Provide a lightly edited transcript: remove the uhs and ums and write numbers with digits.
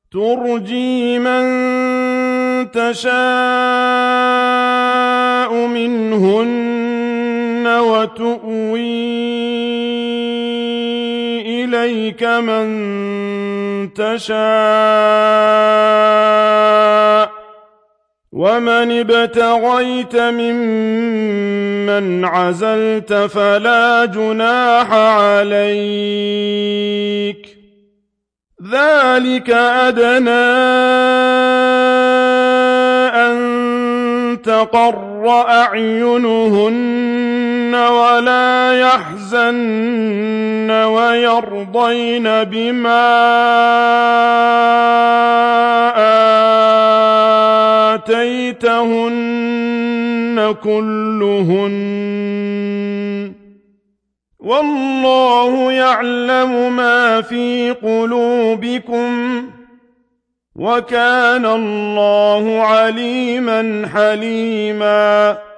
ترجي من تشاء منهن وتؤوي إليك من تشاء ومن ابتغيت ممن عزلت فلا جناح عليك ذلك أدنى أن تقر أعينهن ولا يحزن ويرضين بما آتيتهن كلهن والله يعلم ما في قلوبكم وكان الله عليما حليما